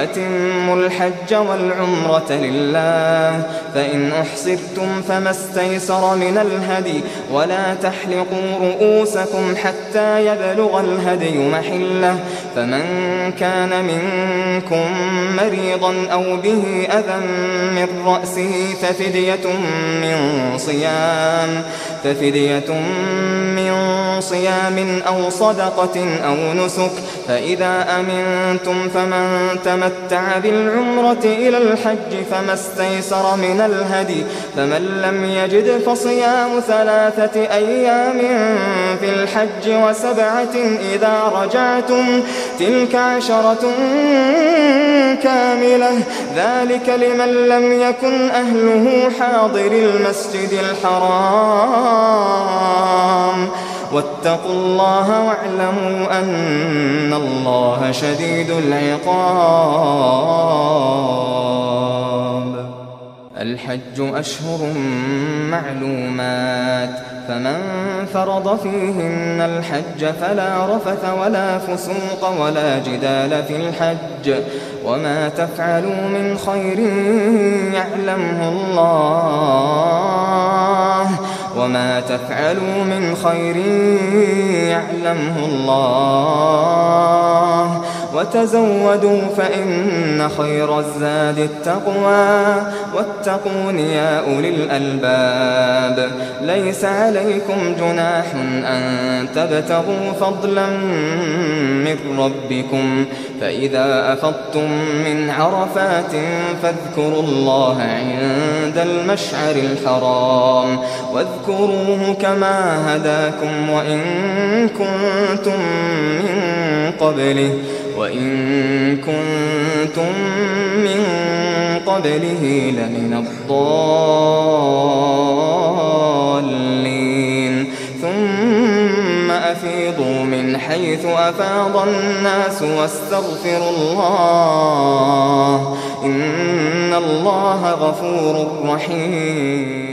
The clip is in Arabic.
وأتموا الحج والعمرة لله فإن أحصرتم فما استيسر من الهدي ولا تحلقوا رؤوسكم حتى يبلغ الهدي محله فمن كان منكم مريضا أو به أذى من رأسه ففدية من صيام أو صدقة أو نسك فإذا أمنتم فمن تمتع بالعمرة إلى الحج فما استيسر من الهدي فمن لم يجد فصيام 3 أيام في الحج و7 إذا رجعتم تلك 10 كاملة ذلك لمن لم يكن أهله حاضر المسجد الحرام واتقوا الله واعلموا أن الله شديد العقاب. الحج أشهر معلومات فمن فرض فيهن الحج فلا رفث ولا فسوق ولا جدال في الحج وما تفعلوا من خير يعلمه الله وتزودوا فإن خير الزاد التقوى واتقون يا أولي الألباب. ليس عليكم جناح أن تبتغوا فضلا من ربكم فإذا أفضتم من عرفات فاذكروا الله عند المشعر الحرام واذكروه كما هداكم وإن كنتم من قبله لمن الضالين. ثم أفيضوا من حيث أفاض الناس واستغفروا الله إن الله غفور رحيم.